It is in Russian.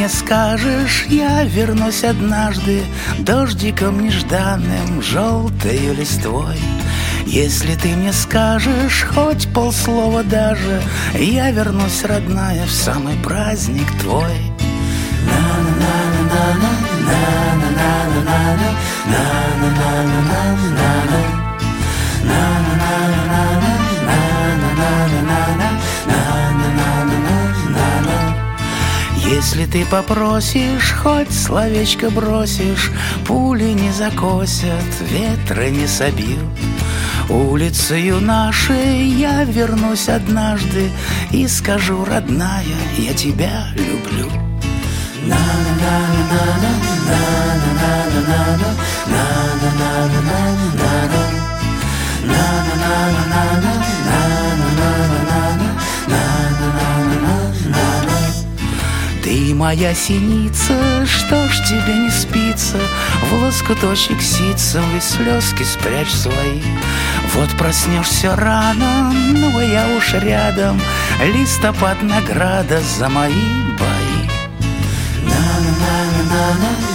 мне скажешь, я вернусь однажды дождиком нежданным, желтою листвой. Если ты мне скажешь хоть полслова даже, я вернусь, родная, в самый праздник твой. Если ты попросишь, хоть словечко бросишь, пули не закосят, ветры не собьют. Улицею нашей я вернусь однажды и скажу, родная, я тебя люблю. Ты моя синица, что ж тебе не спится, в лоскуточек ситцевый слезки спрячь свои. Вот проснешься рано, ну я уж рядом, листопад награда за мои бои.